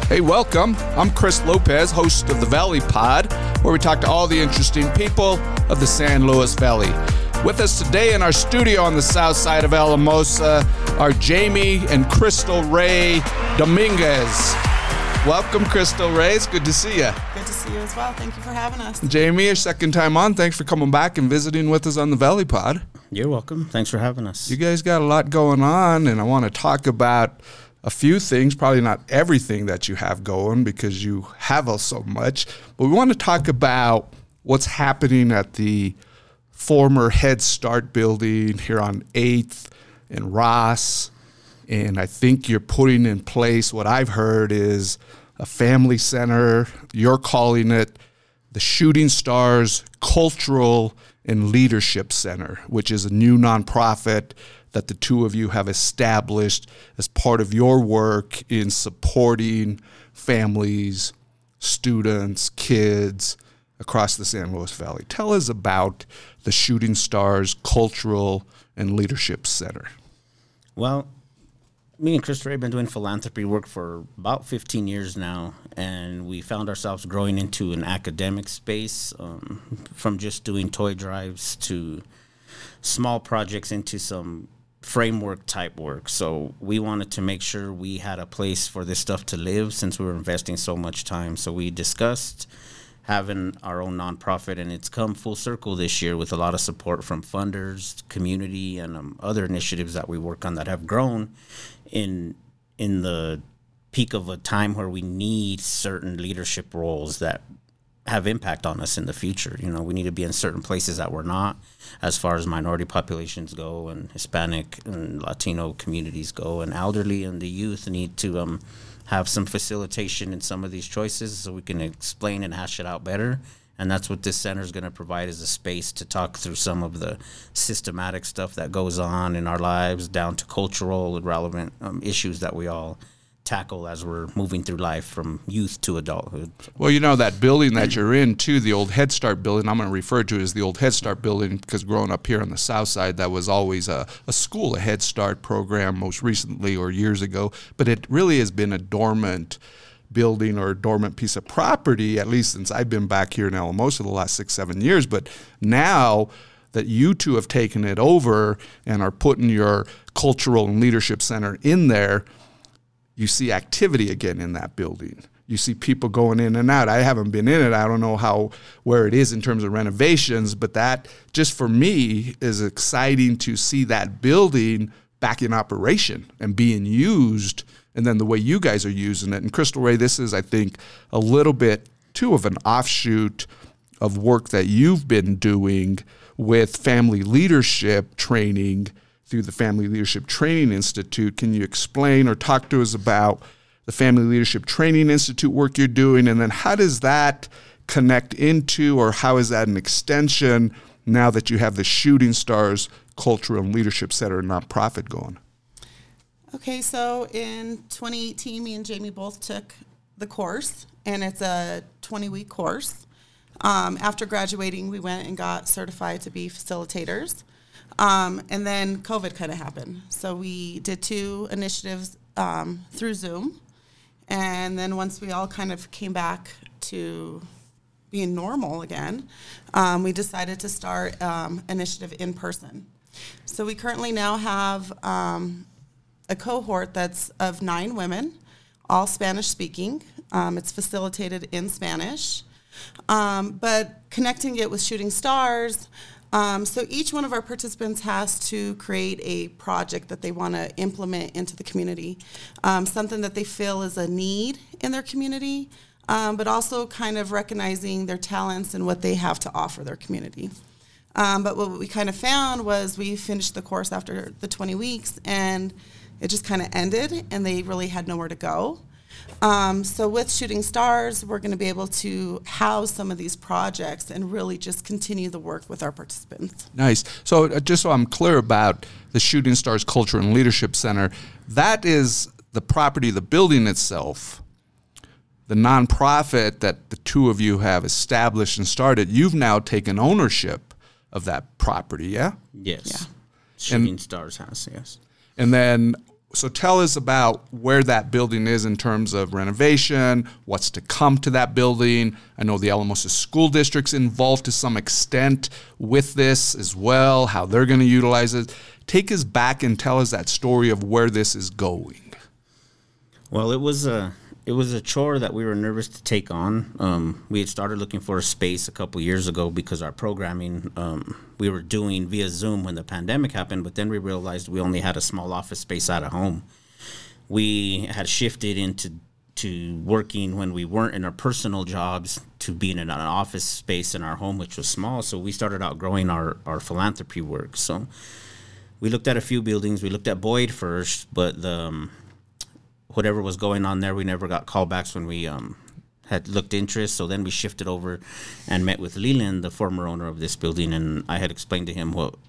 Hey, welcome. I'm Chris Lopez, host of the Valley Pod, where we talk to all the interesting people of the San Luis Valley. With us today in our studio on the south side of Alamosa are Jamie and Crystal Ray Dominguez. Welcome, Crystal Ray. It's good to see you. Good to see you as well. Thank you for having us. Jamie, your second time on. Thanks for coming back and visiting with us on the Valley Pod. You're welcome. Thanks for having us. You guys got a lot going on, and I want to talk about a few things, probably not everything that you have going because you have so much, but we want to talk about what's happening at the former Head Start building here on 8th and Ross. And I think you're putting in place what I've heard is a family center. You're calling it the Shooting Stars Cultural and Leadership Center, which is a new nonprofit that the two of you have established as part of your work in supporting families, students, kids across the San Luis Valley. Tell us about the Shooting Stars Cultural and Leadership Center. Well, me and Chris Ray have been doing philanthropy work for about 15 years now, and we found ourselves growing into an academic space, from just doing toy drives to small projects into some framework type work. So we wanted to make sure we had a place for this stuff to live since we were investing so much time. So we discussed having our own nonprofit, and it's come full circle this year with a lot of support from funders, community, and other initiatives that we work on that have grown in the peak of a time where we need certain leadership roles that have impact on us in the future. You know, we need to be in certain places that we're not, as far as minority populations go, and Hispanic and Latino communities go, and elderly and the youth need to have some facilitation in some of these choices so we can explain and hash it out better. And that's what this center is going to provide, is a space to talk through some of the systematic stuff that goes on in our lives, down to cultural and relevant issues that we all tackle as we're moving through life from youth to adulthood. Well, you know, that building that you're in, too, the old Head Start building, I'm going to refer to it as the old Head Start building because growing up here on the south side, that was always a school, a Head Start program most recently or years ago, but it really has been a dormant building or a dormant piece of property, at least since I've been back here in Alamosa the last 6-7 years. But now that you two have taken it over and are putting your cultural and leadership center in there, you see activity again in that building. You see people going in and out. I haven't been in it. I don't know where it is in terms of renovations, but that just for me is exciting to see that building back in operation and being used, and then the way you guys are using it. And Crystal Ray, this is, I think, a little bit too of an offshoot of work that you've been doing with family leadership training through the Family Leadership Training Institute. Can you explain or talk to us about the Family Leadership Training Institute work you're doing, and then how does that connect into, or how is that an extension now that you have the Shooting Stars Cultural and Leadership Center nonprofit going? Okay, so in 2018, me and Jamie both took the course, and it's a 20-week course. After graduating, we went and got certified to be facilitators. And then COVID kind of happened. So we did 2 initiatives through Zoom. And then once we all kind of came back to being normal again, we decided to start initiative in person. So we currently now have a cohort that's of 9 women, all Spanish speaking. It's facilitated in Spanish. But connecting it with Shooting Stars, so each one of our participants has to create a project that they want to implement into the community, something that they feel is a need in their community, but also kind of recognizing their talents and what they have to offer their community. But what we kind of found was we finished the course after the 20 weeks, and it just kind of ended, and they really had nowhere to go. So with Shooting Stars, we're going to be able to house some of these projects and really just continue the work with our participants. Nice. So just so I'm clear about the Shooting Stars Culture and Leadership Center, that is the property, the building itself, the nonprofit that the two of you have established and started. You've now taken ownership of that property, yeah? Yes. Yeah. Shooting Stars has, yes. And then So tell us about where that building is in terms of renovation, what's to come to that building. I know the Alamosa School District's involved to some extent with this as well, how they're going to utilize it. Take us back and tell us that story of where this is going. Well, it was a chore that we were nervous to take on. We had started looking for a space a couple years ago because our programming we were doing via Zoom when the pandemic happened, but then we realized we only had a small office space out of home. We had shifted into working when we weren't in our personal jobs to being in an office space in our home, which was small. So we started outgrowing our philanthropy work. So we looked at a few buildings. We looked at Boyd first, but whatever was going on there, we never got callbacks when we had looked interest. So then we shifted over and met with Leland, the former owner of this building, and I had explained to him what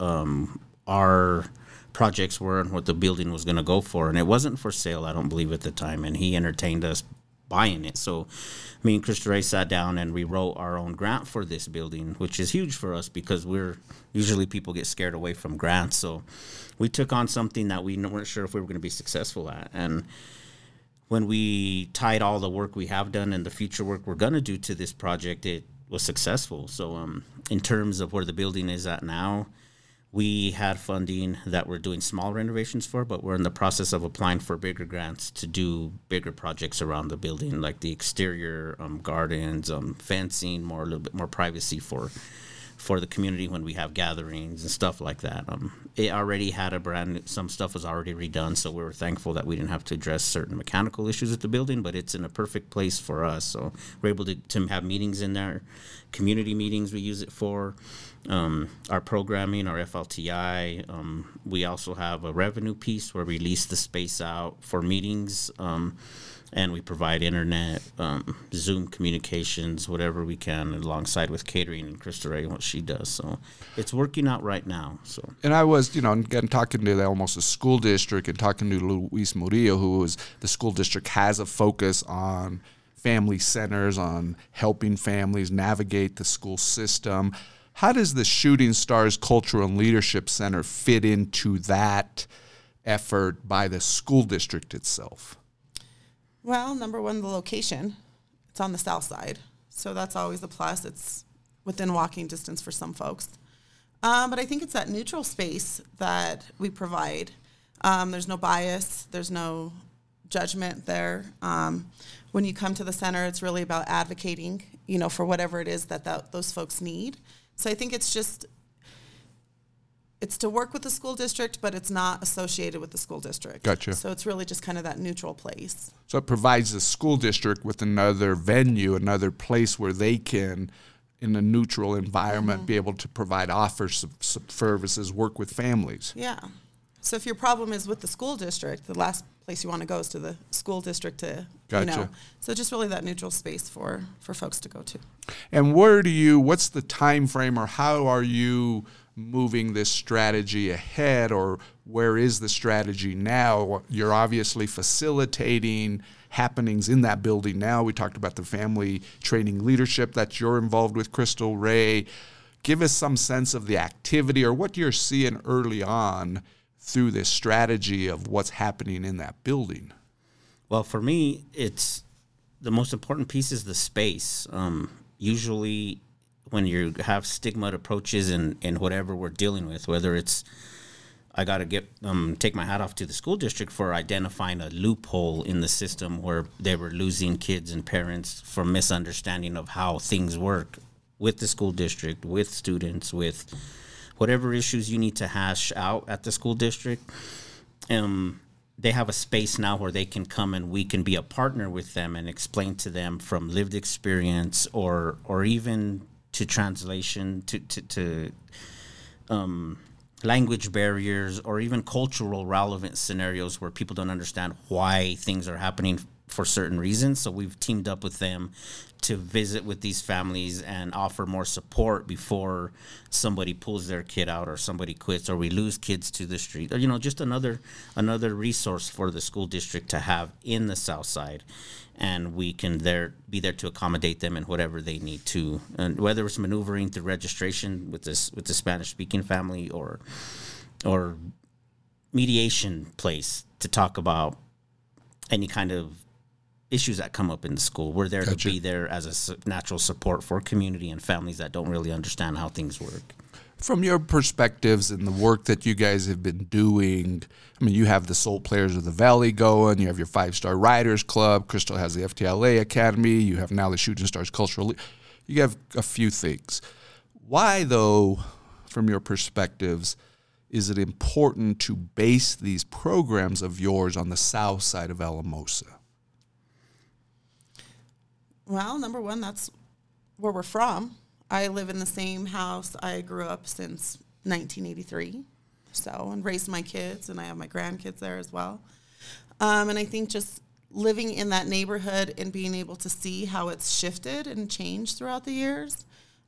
our projects were and what the building was going to go for. And it wasn't for sale, I don't believe, at the time, and he entertained us buying it. So me and Cristo Rey sat down and we wrote our own grant for this building, which is huge for us because usually people get scared away from grants. So we took on something that we weren't sure if we were going to be successful at. And when we tied all the work we have done and the future work we're going to do to this project, it was successful. So in terms of where the building is at now, we had funding that we're doing small renovations for, but we're in the process of applying for bigger grants to do bigger projects around the building, like the exterior gardens, fencing, a little bit more privacy for the community when we have gatherings and stuff like that. It already had some stuff was already redone, so we were thankful that we didn't have to address certain mechanical issues at the building, but it's in a perfect place for us. So we're able to have meetings in there, community meetings we use it for, our programming, our FLTI. We also have a revenue piece where we lease the space out for meetings, and we provide internet, Zoom communications, whatever we can, alongside with catering and Cristo Rey and what she does. So it's working out right now. So. And I was, again, talking to almost a school district and talking to Luis Murillo, who was the school district has a focus on family centers, on helping families navigate the school system. How does the Shooting Stars Cultural and Leadership Center fit into that effort by the school district itself? Well, number one, the location. It's on the south side, so that's always a plus. It's within walking distance for some folks. But I think it's that neutral space that we provide. There's no bias. There's no judgment there. When you come to the center, it's really about advocating, for whatever it is that those folks need. So I think it's to work with the school district, but it's not associated with the school district. Gotcha. So it's really just kind of that neutral place. So it provides the school district with another venue, another place where they can, in a neutral environment, be able to provide offers of services, work with families. Yeah. So if your problem is with the school district, the last place you want to go is to the school district to, Gotcha. So just really that neutral space for folks to go to. And what's the time frame, or how are you moving this strategy ahead, or where is the strategy now? You're obviously facilitating happenings in that building now. We talked about the family training leadership that you're involved with, Cristo Rey. Give us some sense of the activity or what you're seeing early on through this strategy of what's happening in that building. Well, for me, it's the most important piece is the space. Usually when you have stigma approaches in whatever we're dealing with, whether it's I got to take my hat off to the school district for identifying a loophole in the system where they were losing kids and parents from misunderstanding of how things work with the school district, with students, with whatever issues you need to hash out at the school district. They have a space now where they can come and we can be a partner with them and explain to them from lived experience or even to translation to language barriers or even cultural relevant scenarios where people don't understand why things are happening for certain reasons. So we've teamed up with them to visit with these families and offer more support before somebody pulls their kid out or somebody quits or we lose kids to the street, or just another resource for the school district to have in the South Side, and we can be there to accommodate them in whatever they need to, and whether it's maneuvering through registration with the Spanish speaking family or mediation place. to talk about any kind of issues that come up in the school. We're there to be there as a natural support for community and families that don't really understand how things work. From your perspectives and the work that you guys have been doing, I mean, you have the Soul Players of the Valley going, you have your 5-Star Riders Club, Crystal has the FTLA Academy, you have now the Shooting Stars Cultural. You have a few things. Why, though, from your perspectives, is it important to base these programs of yours on the south side of Alamosa? Well, number one, that's where we're from. I live in the same house I grew up since 1983, and raised my kids, and I have my grandkids there as well. And I think just living in that neighborhood and being able to see how it's shifted and changed throughout the years,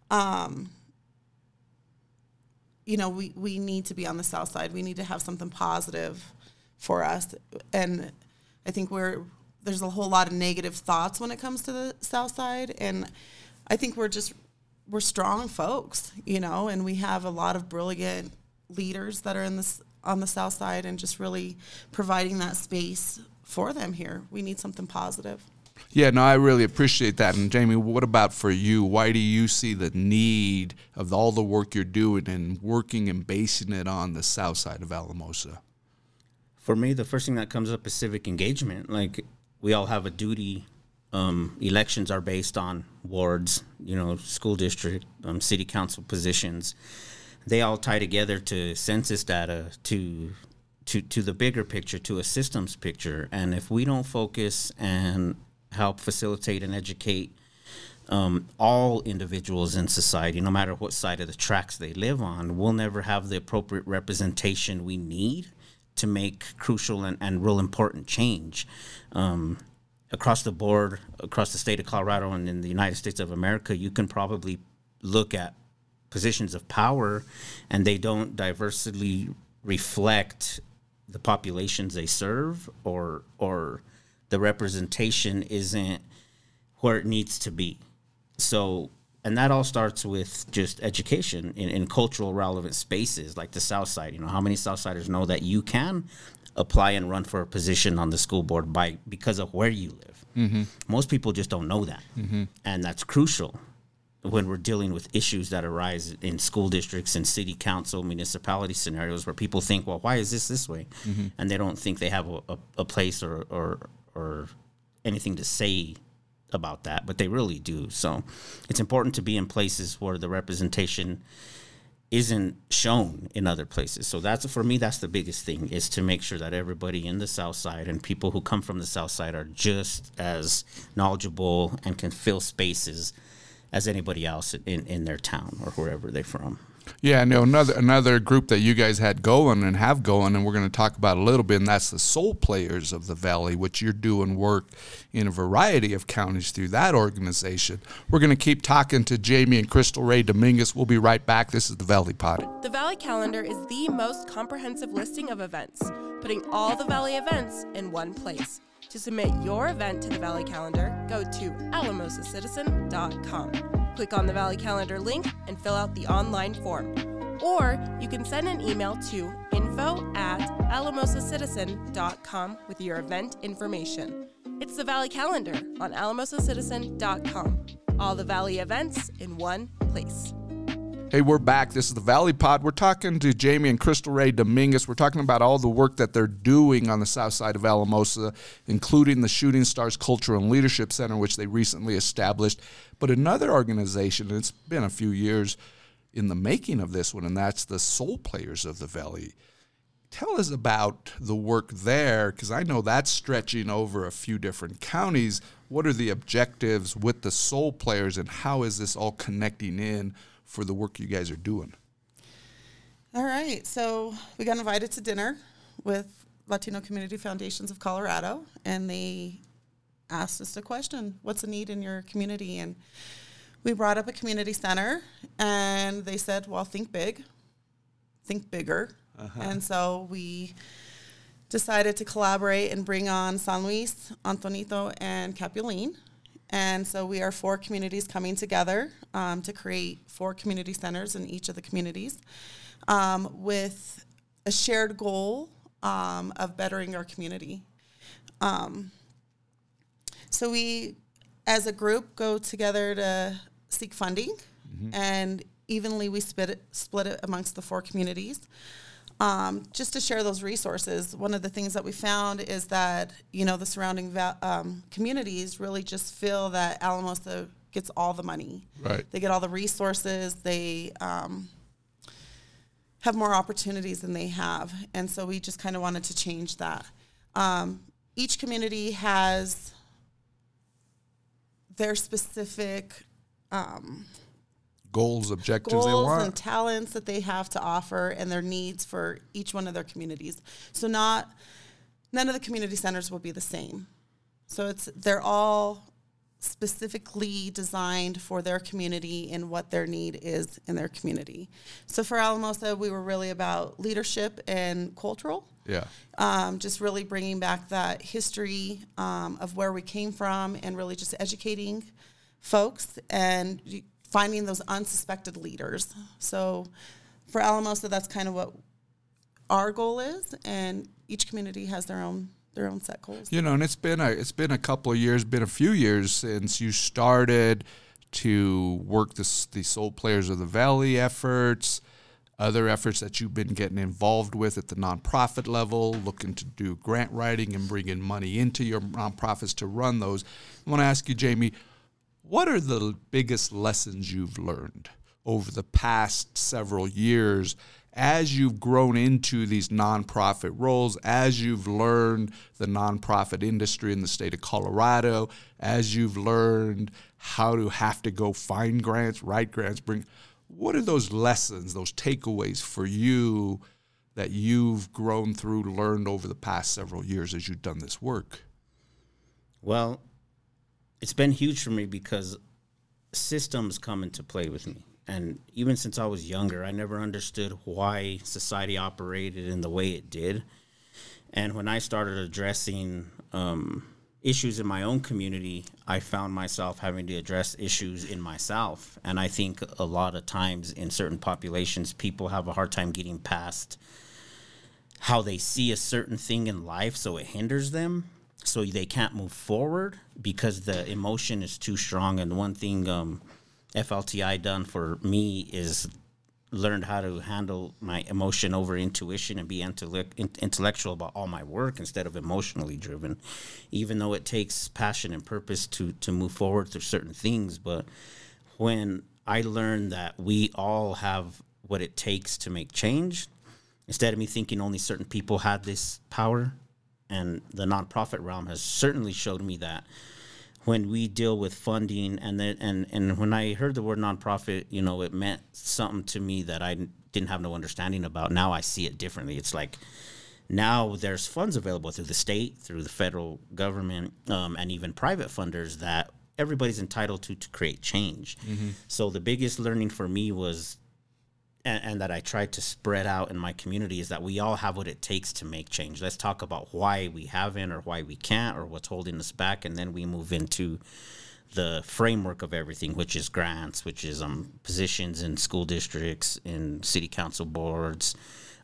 we need to be on the south side. We need to have something positive for us. And I think there's a whole lot of negative thoughts when it comes to the south side. And I think we're strong folks, and we have a lot of brilliant leaders that are on the south side, and just really providing that space for them here. We need something positive. Yeah, no, I really appreciate that. And Jamie, what about for you? Why do you see the need of all the work you're doing and working and basing it on the south side of Alamosa? For me, the first thing that comes up is civic engagement. Like, we all have a duty. Elections are based on wards, school district, city council positions. They all tie together to census data, to the bigger picture, to a systems picture. And if we don't focus and help facilitate and educate all individuals in society, no matter what side of the tracks they live on, we'll never have the appropriate representation we need to make crucial and real important change. Across the board, across the state of Colorado and in the United States of America, you can probably look at positions of power and they don't diversely reflect the populations they serve, or the representation isn't where it needs to be. So, and that all starts with just education in cultural relevant spaces like the South Side. How many Southsiders know that you can apply and run for a position on the school board because of where you live? Mm-hmm. Most people just don't know that. Mm-hmm. And that's crucial when we're dealing with issues that arise in school districts and city council, municipality scenarios where people think, well, why is this way? Mm-hmm. And they don't think they have a place or anything to say about that, but they really do. So it's important to be in places where the representation isn't shown in other places. So for me, that's the biggest thing, is to make sure that everybody in the South Side and people who come from the South Side are just as knowledgeable and can fill spaces as anybody else in their town or wherever they're from. Yeah, I know another group that you guys had going and have going, and we're going to talk about a little bit, and that's the Soul Players of the Valley, which you're doing work in a variety of counties through that organization. We're going to keep talking to Jamie and Crystal Ray Dominguez. We'll be right back. This is the Valley Pod. The Valley Calendar is the most comprehensive listing of events, putting all the Valley events in one place. To submit your event to the Valley Calendar, go to alamosacitizen.com. Click on the Valley Calendar link and fill out the online form. Or you can send an email to info@alamosacitizen.com with your event information. It's the Valley Calendar on alamosacitizen.com. All the Valley events in one place. Hey, we're back. This is the Valley Pod. We're talking to Jamie and Crystal Ray Dominguez. We're talking about all the work that they're doing on the south side of Alamosa, including the Shooting Stars Cultural and Leadership Center, which they recently established. But another organization, and it's been a few years in the making of this one, and that's the Soul Players of the Valley. Tell us about the work there, because I know that's stretching over a few different counties. What are the objectives with the Soul Players, and how is this all connecting in for the work you guys are doing? All right, so we got invited to dinner with Latino Community Foundations of Colorado, and they asked us a question: what's the need in your community? And we brought up a community center, and they said, well, think big, think bigger. And so we decided to collaborate and bring on San Luis, Antonito, and Capulin. And so we are 4 communities coming together to create 4 community centers in each of the communities with a shared goal of bettering our community. So we, as a group, go together to seek funding, and evenly we split it amongst the 4 communities. Just to share those resources, one of the things that we found is that, the surrounding communities really just feel that Alamosa gets all the money. Right. They get all the resources. They have more opportunities than they have. And so we just kind of wanted to change that. Each community has their specific Goals, objectives they goals want. and talents that they have to offer, and their needs for each one of their communities. So none of the community centers will be the same. So they're all specifically designed for their community and what their need is in their community. So for Alamosa, we were really about leadership and cultural. Yeah. Just really bringing back that history of where we came from, and really just educating folks and finding those unsuspected leaders. So for Alamosa, that's kind of what our goal is, and each community has their own set goals. And it's been a couple of years, been a few years since you started to work the Soul Players of the Valley efforts, other efforts that you've been getting involved with at the nonprofit level, looking to do grant writing and bringing money into your nonprofits to run those. I want to ask you, Jamie, what are the biggest lessons you've learned over the past several years as you've grown into these nonprofit roles, as you've learned the nonprofit industry in the state of Colorado, as you've learned how to have to go find grants, write grants, what are those lessons, those takeaways for you that you've grown through, learned over the past several years as you've done this work? Well, it's been huge for me because systems come into play with me. And even since I was younger, I never understood why society operated in the way it did. And when I started addressing issues in my own community, I found myself having to address issues in myself. And I think a lot of times in certain populations, people have a hard time getting past how they see a certain thing in life, so it hinders them. So they can't move forward because the emotion is too strong. And one thing FLTI done for me is learned how to handle my emotion over intuition and be intellectual about all my work instead of emotionally driven, even though it takes passion and purpose to move forward through certain things. But when I learned that we all have what it takes to make change, instead of me thinking only certain people had this power, and the nonprofit realm has certainly showed me that when we deal with funding, and when I heard the word nonprofit, it meant something to me that I didn't have no understanding about. Now I see it differently. It's like now there's funds available through the state, through the federal government, and even private funders that everybody's entitled to create change. Mm-hmm. So the biggest learning for me was, and that I tried to spread out in my community, is that we all have what it takes to make change. Let's talk about why we haven't or why we can't or what's holding us back, and then we move into the framework of everything, which is grants, which is positions in school districts, in city council boards.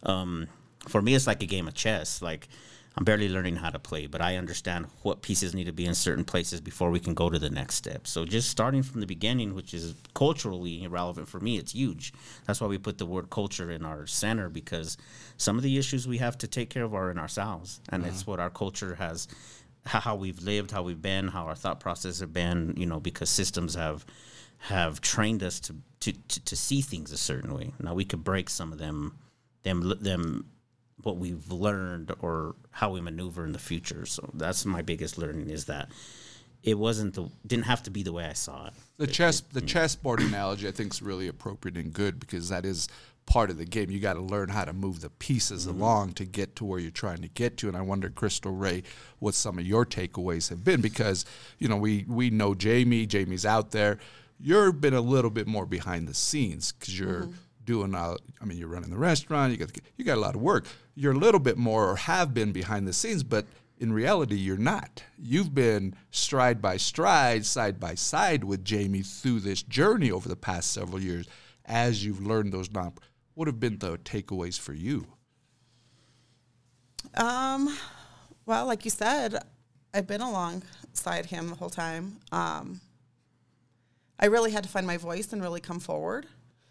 For me, it's like a game of chess. Like, I'm barely learning how to play, but I understand what pieces need to be in certain places before we can go to the next step. So just starting from the beginning, which is culturally relevant for me, it's huge. That's why we put the word culture in our center, because some of the issues we have to take care of are in ourselves. And it's what our culture has, how we've lived, how we've been, how our thought process have been, because systems have trained us to see things a certain way. Now we could break some of them what we've learned or how we maneuver in the future. So that's my biggest learning, is that it didn't have to be the way I saw it. The chessboard analogy I think is really appropriate and good, because that is part of the game. You got to learn how to move the pieces along to get to where you're trying to get to. And I wonder, Crystal Ray, what some of your takeaways have been, because we know Jamie's out there. You've been a little bit more behind the scenes because you're doing you're running the restaurant, you got a lot of work. You're a little bit more, or have been, behind the scenes, but in reality you're not. You've been stride by stride, side by side with Jamie through this journey over the past several years as you've learned those what have been the takeaways for you? Well, like you said, I've been alongside him the whole time. I really had to find my voice and really come forward.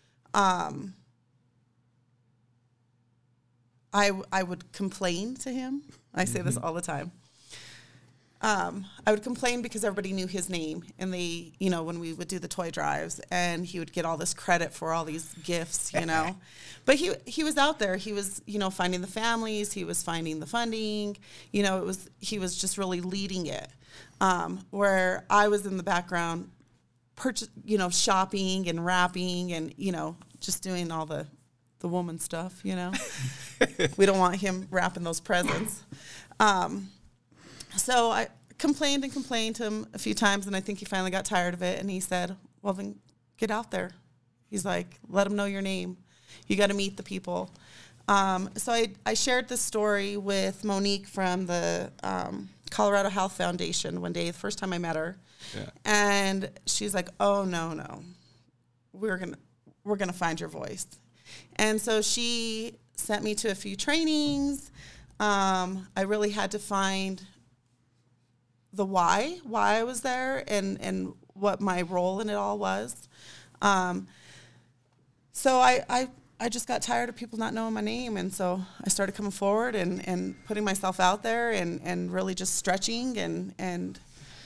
I would complain to him. I say this all the time. I would complain because everybody knew his name, and they, when we would do the toy drives, and he would get all this credit for all these gifts, But he was out there. He was, finding the families. He was finding the funding. He was just really leading it. Where I was in the background, shopping and wrapping and, just doing all the woman stuff, We don't want him wrapping those presents. So I complained to him a few times, and I think he finally got tired of it, and he said, well, then get out there. He's like, let them know your name. You got to meet the people. So I shared this story with Monique from the Colorado Health Foundation one day, the first time I met her. Yeah. And she's like, oh, no. We're gonna find your voice. And so she sent me to a few trainings. I really had to find the why I was there and what my role in it all was. So I just got tired of people not knowing my name, and so I started coming forward and putting myself out there and really just stretching and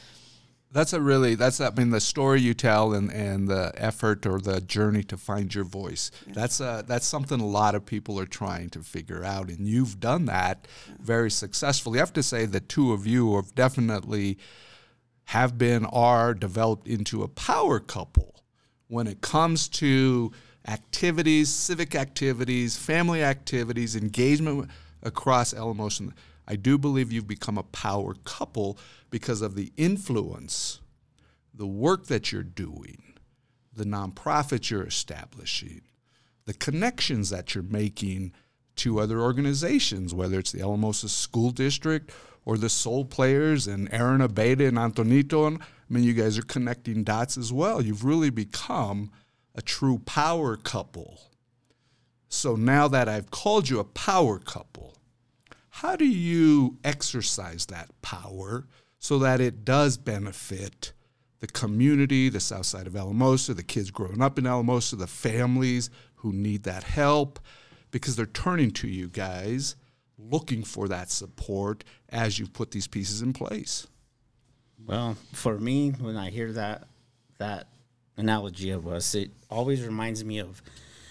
the story you tell and the effort or the journey to find your voice. Yeah. That's something a lot of people are trying to figure out, and you've done that very successfully. I have to say the two of you are definitely are developed into a power couple when it comes to activities, civic activities, family activities, engagement across Alamosa. I do believe you've become a power couple because of the influence, the work that you're doing, the nonprofits you're establishing, the connections that you're making to other organizations, whether it's the Alamosa School District or the Soul Players and Aaron Abeda and Antonito. And, you guys are connecting dots as well. You've really become a true power couple. So now that I've called you a power couple, how do you exercise that power so that it does benefit the community, the south side of Alamosa, the kids growing up in Alamosa, the families who need that help, because they're turning to you guys, looking for that support as you put these pieces in place? Well, for me, when I hear that analogy of us, it always reminds me of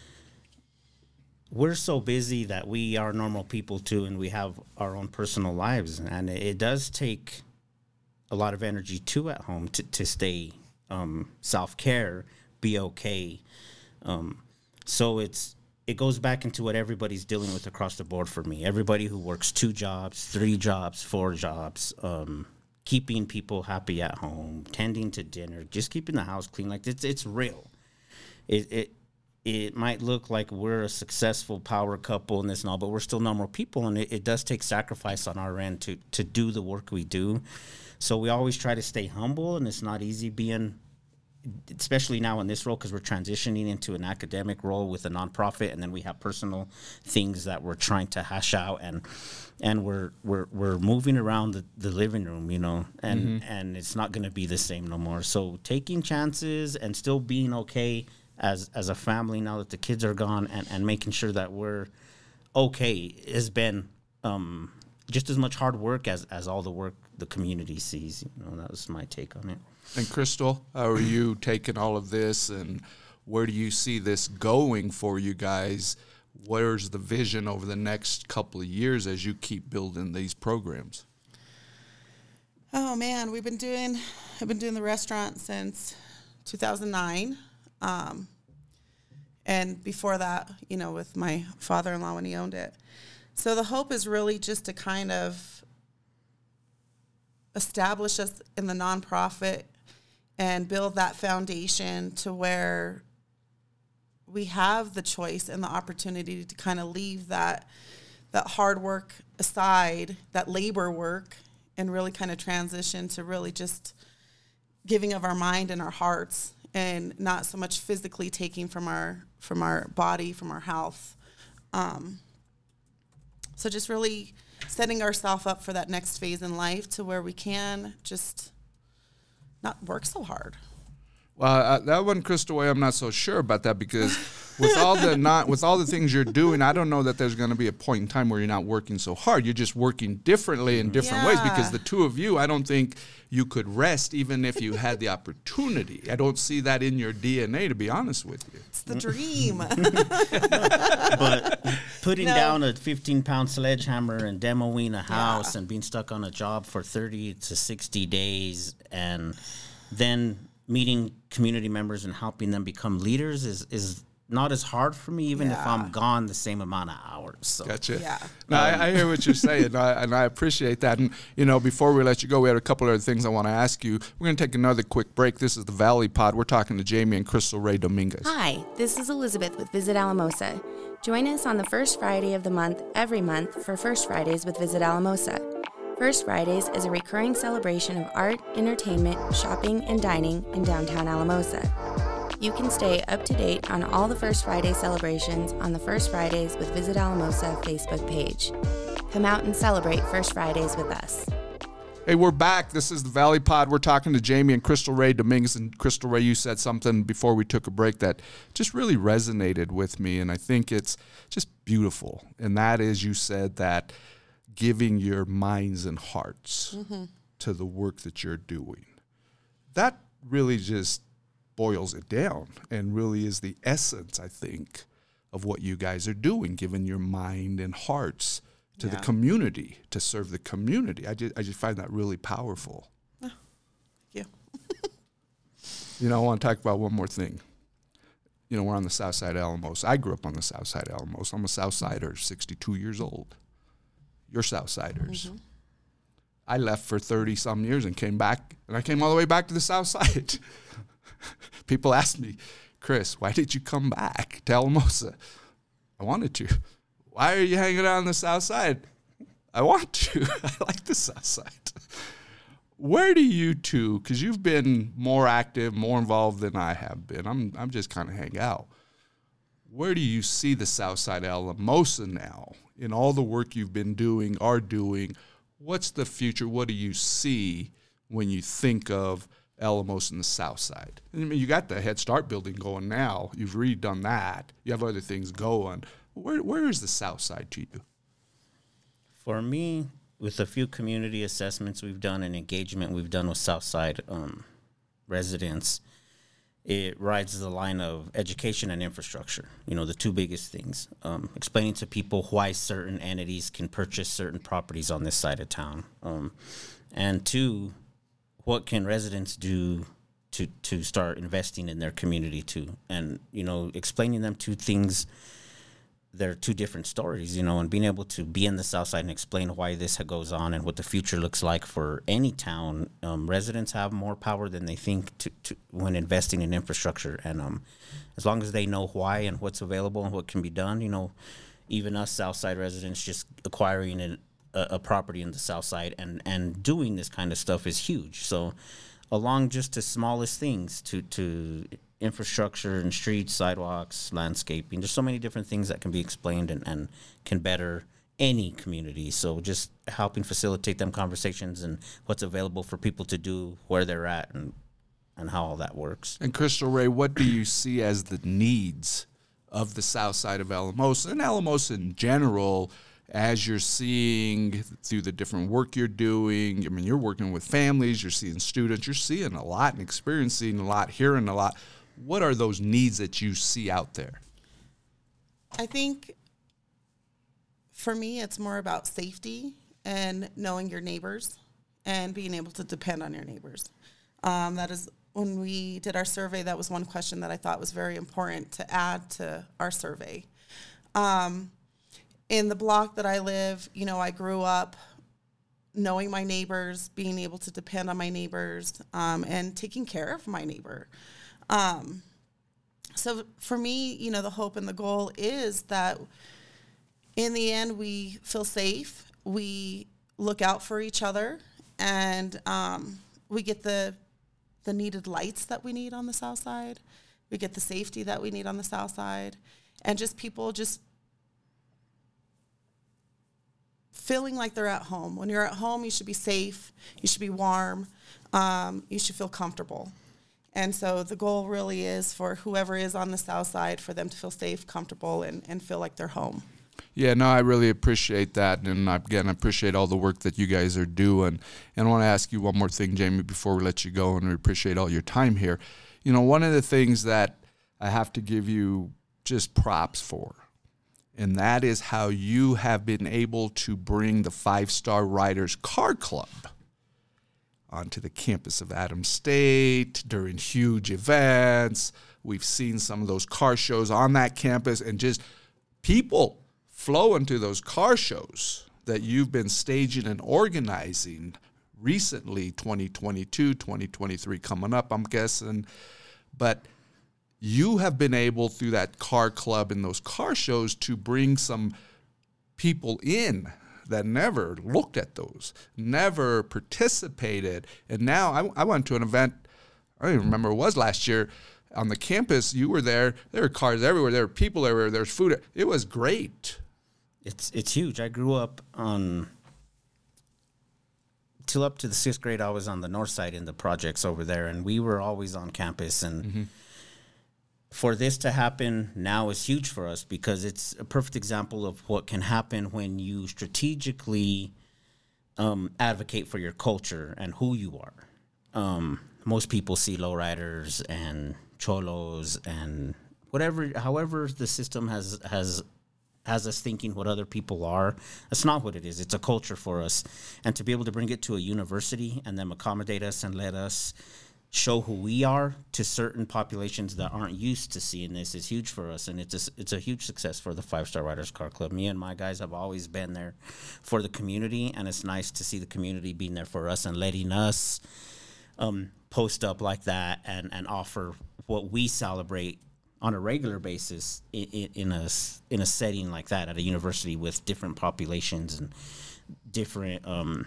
we're so busy that we are normal people too, and we have our own personal lives, and it does take a lot of energy too at home to stay self-care, be okay. So it goes back into what everybody's dealing with across the board for me. Everybody who works 2 jobs, 3 jobs, 4 jobs, keeping people happy at home, tending to dinner, just keeping the house clean. Like it's real. It might look like we're a successful power couple and this and all, but we're still normal people, and it does take sacrifice on our end to do the work we do. So we always try to stay humble, and it's not easy being, especially now in this role, because we're transitioning into an academic role with a nonprofit, and then we have personal things that we're trying to hash out, and we're moving around the living room, and it's not going to be the same no more. So taking chances and still being okay as a family now that the kids are gone, and making sure that we're okay has been just as much hard work as all the work the community sees. That was my take on it. And Crystal, how are you taking all of this, and where do you see this going for you guys? Where's the vision over the next couple of years as you keep building these programs? Oh man, I've been doing the restaurant since 2009. And before that, with my father-in-law when he owned it. So the hope is really just to kind of establish us in the nonprofit and build that foundation to where we have the choice and the opportunity to kind of leave that hard work aside, that labor work, and really kind of transition to really just giving of our mind and our hearts, and not so much physically taking from our body, from our health. So just really setting ourselves up for that next phase in life to where we can just not work so hard. Well, that one, Crystal Way, I'm not so sure about that because with all the things you're doing, I don't know that there's going to be a point in time where you're not working so hard. You're just working differently in different ways because the two of you, I don't think you could rest even if you had the opportunity. I don't see that in your DNA, to be honest with you. It's the dream. But putting down a 15-pound sledgehammer and demoing a house and being stuck on a job for 30 to 60 days and then meeting community members and helping them become leaders is not as hard for me, even if I'm gone the same amount of hours. So. Gotcha. Yeah. No, I hear what you're saying, and I appreciate that. And, before we let you go, we had a couple other things I want to ask you. We're going to take another quick break. This is the Valley Pod. We're talking to Jamie and Crystal Ray Dominguez. Hi, this is Elizabeth with Visit Alamosa. Join us on the first Friday of the month every month for First Fridays with Visit Alamosa. First Fridays is a recurring celebration of art, entertainment, shopping, and dining in downtown Alamosa. You can stay up to date on all the First Friday celebrations on the First Fridays with Visit Alamosa Facebook page. Come out and celebrate First Fridays with us. Hey, we're back. This is the Valley Pod. We're talking to Jamie and Crystal Ray Dominguez. And Crystal Ray, you said something before we took a break that just really resonated with me, and I think it's just beautiful. And that is, you said that giving your minds and hearts to the work that you're doing. That really just boils it down and really is the essence, I think, of what you guys are doing, giving your mind and hearts to the community, to serve the community. I just find that really powerful. Yeah. I want to talk about one more thing. We're on the south side of Alamos. I grew up on the south side of Alamos. I'm a South Sider, 62 years old. You're Southsiders. Mm-hmm. I left for 30-some years and came back, and I came all the way back to the South Side. People ask me, Chris, why did you come back to Alamosa? I wanted to. Why are you hanging out on the South Side? I want to. I like the South Side. Where do you two, because you've been more active, more involved than I have been. I'm just kind of hang out. Where do you see the South Side of Alamosa now in all the work you've been doing, are doing? What's the future? What do you see when you think of Alamosa and the South Side? I mean, you got the Head Start building going now. You've redone that. You have other things going. Where is the South Side to you? For me, with a few community assessments we've done and engagement we've done with South Side residents, it rides the line of education and infrastructure, the two biggest things. Explaining to people why certain entities can purchase certain properties on this side of town. And two, what can residents do to start investing in their community too? And, explaining them two things. They're two different stories, and being able to be in the South Side and explain why this goes on and what the future looks like for any town. Residents have more power than they think to when investing in infrastructure. And as long as they know why and what's available and what can be done, even us South Side residents just acquiring a property in the South Side and doing this kind of stuff is huge. So along just the smallest things to infrastructure and streets, sidewalks, landscaping. There's so many different things that can be explained and can better any community. So just helping facilitate them conversations and what's available for people to do, where they're at, and how all that works. And Crystal Ray, what do you see as the needs of the South Side of Alamosa and Alamosa in general, as you're seeing through the different work you're doing? I mean, you're working with families, you're seeing students, you're seeing a lot and experiencing a lot, hearing a lot. What are those needs that you see out there? I think for me, it's more about safety and knowing your neighbors and being able to depend on your neighbors. That is, when we did our survey, that was one question that I thought was very important to add to our survey. In the block that I live, I grew up knowing my neighbors, being able to depend on my neighbors, and taking care of my neighbor. So for me, the hope and the goal is that in the end, we feel safe, we look out for each other, and we get the needed lights that we need on the South Side. We get the safety that we need on the South Side, and just people just feeling like they're at home. When you're at home, you should be safe, you should be warm, you should feel comfortable. And so the goal really is for whoever is on the south side, for them to feel safe, comfortable, and feel like they're home. Yeah, no, I really appreciate that. And again, I appreciate all the work that you guys are doing. And I want to ask you one more thing, Jamie, before we let you go, and we appreciate all your time here. You know, one of the things that I have to give you just props for, and that is how you have been able to bring the 5-Star Riders Car Club onto the campus of Adams State during huge events. We've seen some of those car shows on that campus, and just people flow into those car shows that you've been staging and organizing recently, 2022, 2023 coming up, I'm guessing. But you have been able, through that car club and those car shows, to bring some people in that never looked at those, never participated. And now I went to an event, I don't even remember what it was last year, on the campus. You were there. There were cars everywhere. There were people everywhere. There was food. It was great. It's huge. I grew up till up to the 6th grade. I was on the north side in the projects over there, and we were always on campus. And for this to happen now is huge for us, because it's a perfect example of what can happen when you strategically advocate for your culture and who you are. Most people see lowriders and cholos and however the system has us thinking what other people are. That's not what it is. It's a culture for us. And to be able to bring it to a university and them accommodate us and let us show who we are to certain populations that aren't used to seeing this is huge for us. And it's a huge success for the 5-Star Riders Car Club. Me and my guys have always been there for the community, and it's nice to see the community being there for us and letting us post up like that and offer what we celebrate on a regular basis in a setting like that at a university with different populations and different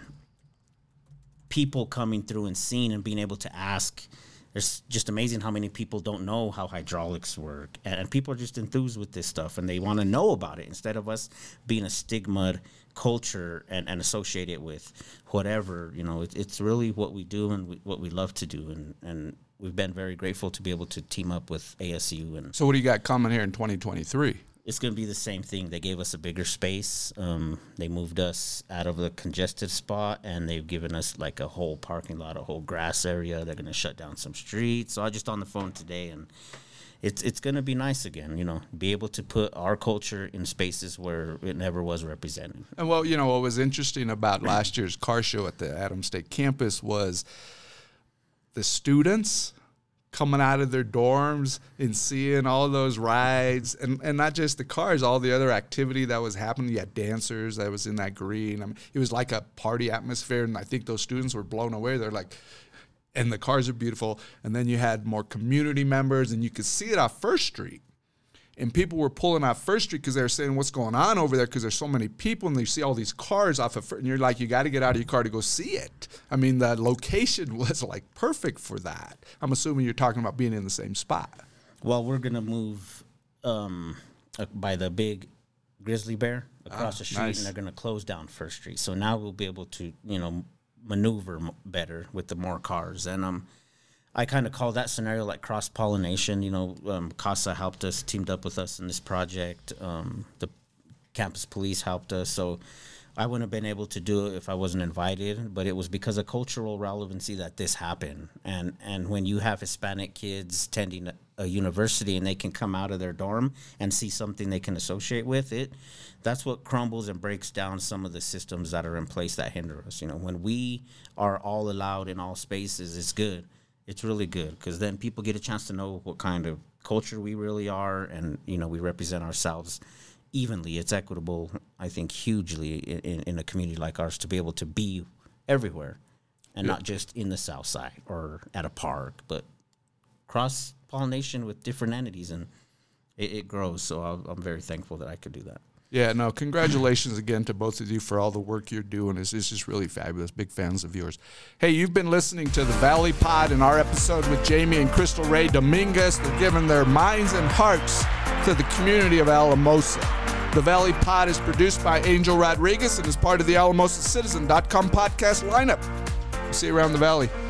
people coming through and seeing and being able to ask. It's just amazing how many people don't know how hydraulics work, and people are just enthused with this stuff, and they want to know about it instead of us being a stigma culture and associate it with whatever. You know, it's really what we do and what we love to do, and we've been very grateful to be able to team up with ASU. And so what do you got coming here in 2023? It's going to be the same thing. They gave us a bigger space. They moved us out of the congested spot, and they've given us like a whole parking lot, a whole grass area. They're going to shut down some streets. So I just on the phone today, and it's going to be nice again, you know, be able to put our culture in spaces where it never was represented. And well, you know, what was interesting about last year's car show at the Adams State campus was the students coming out of their dorms and seeing all those rides, and not just the cars, all the other activity that was happening. You had dancers that was in that green. I mean, it was like a party atmosphere, and I think those students were blown away. They're like, and the cars are beautiful. And then you had more community members, and you could see it off First Street. And people were pulling off First Street because they were saying, what's going on over there? Because there's so many people, and you see all these cars off of First, and you're like, you got to get out of your car to go see it. I mean, the location was like perfect for that. I'm assuming you're talking about being in the same spot. Well, we're going to move by the big grizzly bear across the street, nice. And they're going to close down First Street. So now we'll be able to, you know, maneuver better with the more cars. And I kind of call that scenario like cross-pollination. You know, CASA helped us, teamed up with us in this project. The campus police helped us. So I wouldn't have been able to do it if I wasn't invited, but it was because of cultural relevancy that this happened. And when you have Hispanic kids attending a university and they can come out of their dorm and see something they can associate with it, that's what crumbles and breaks down some of the systems that are in place that hinder us. You know, when we are all allowed in all spaces, it's good. It's really good, because then people get a chance to know what kind of culture we really are, and, you know, we represent ourselves evenly. It's equitable, I think, hugely in a community like ours to be able to be everywhere and not just in the South Side or at a park, but cross-pollination with different entities, and it grows. So I'm very thankful that I could do that. Yeah, no, congratulations again to both of you for all the work you're doing. It's just really fabulous. Big fans of yours. Hey, you've been listening to the Valley Pod in our episode with Jamie and Crystal Ray Dominguez. They're giving their minds and hearts to the community of Alamosa. The Valley Pod is produced by Angel Rodriguez and is part of the AlamosaCitizen.com podcast lineup. See you around the Valley.